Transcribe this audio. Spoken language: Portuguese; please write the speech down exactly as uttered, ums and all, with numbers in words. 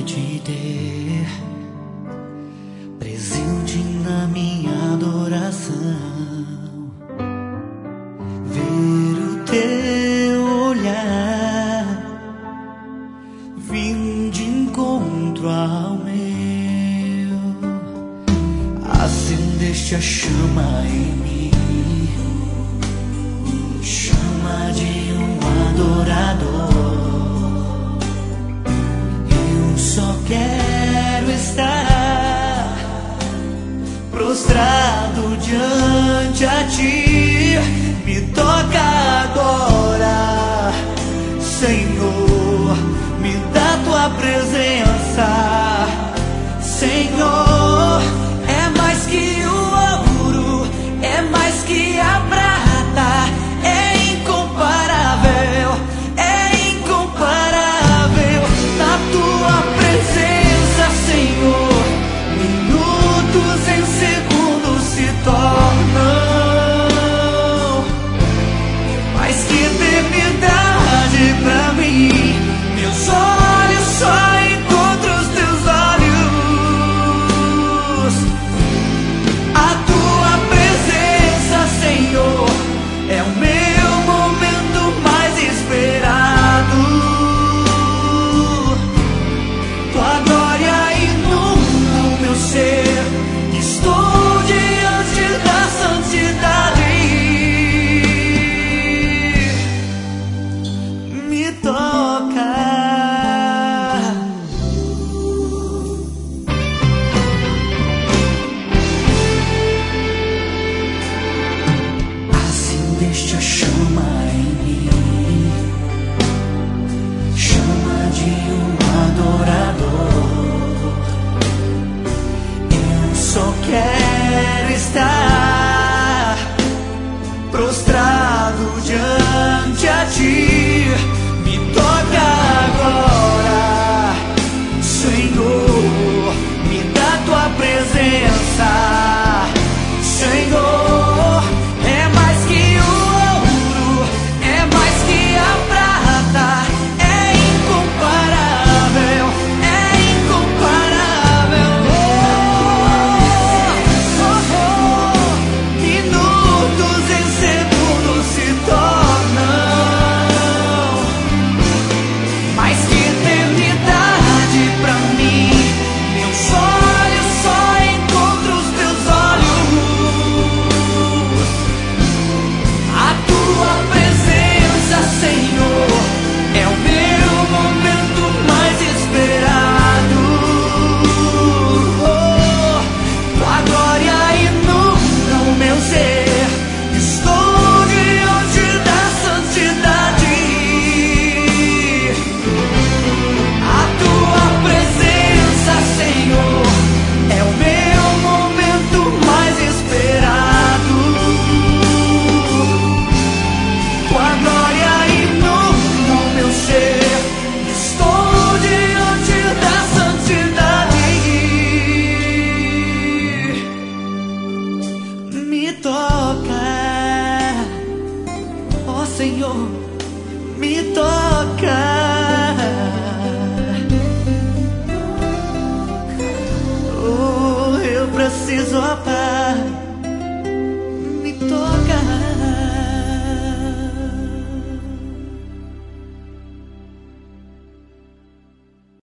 te ter presente na minha adoração, ver o teu olhar vindo de encontro ao meu, acendeste a chama em mim, chama de um adorador. Eu só quero estar prostrado diante a ti. Me toca agora, Senhor, me dá tua presença, Senhor. É mais que o ouro, é mais que a prata, é incomparável, é incomparável. Na tua presença, Senhor, minutos em segundos se tornam mais que eternidade pra mim. Meus olhos só encontram os teus olhos. A tua presença, Senhor, é o meu momento mais esperado. Tua glória inunda o meu ser. Estou diante da santidade. Me toca. Acendeste a chama em mim, chama de um adorador. Eu só quero estar prostrado diante a ti. Me toca agora, Senhor, me dá tua presença, Senhor. É mais que o ouro, é mais que a prata, é incomparável, é incomparável. Oh, oh, oh. Minutos em segundos se tornam mais que eternidade pra mim. Meus olhos só encontram os teus olhos. A tua presença, Senhor, é o meu momento mais esperado. Oh, tua glória inunda o meu ser. Estou diante da santidade. A tua presença, Senhor, é o meu momento mais esperado. Tua glória inunda o meu ser. Estou diante da santidade. Me toca, ó Senhor, me toca. Oh, eu preciso, ó Pai.